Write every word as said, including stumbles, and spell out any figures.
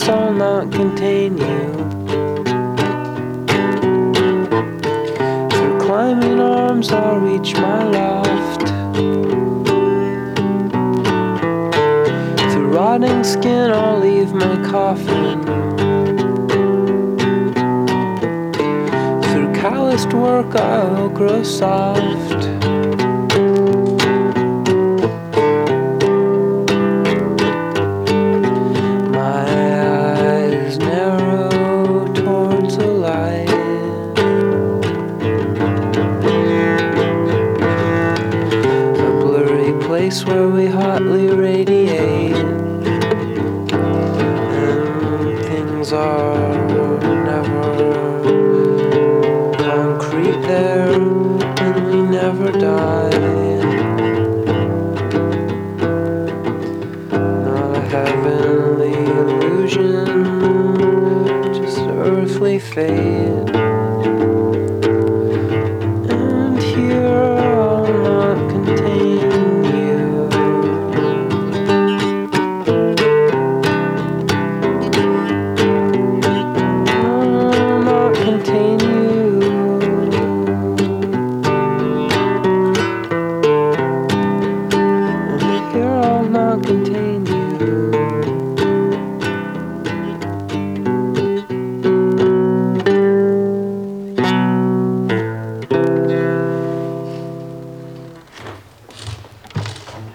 I'll not contain you. Through climbing arms I'll reach my loft. Through rotting skin I'll leave my coffin. Through calloused work I'll grow soft. Place where we hotly radiate, and things are never concrete there, and we never die. Not a heavenly illusion, just earthly fate. And here I'll not contain. Contain you. And here I'll not contain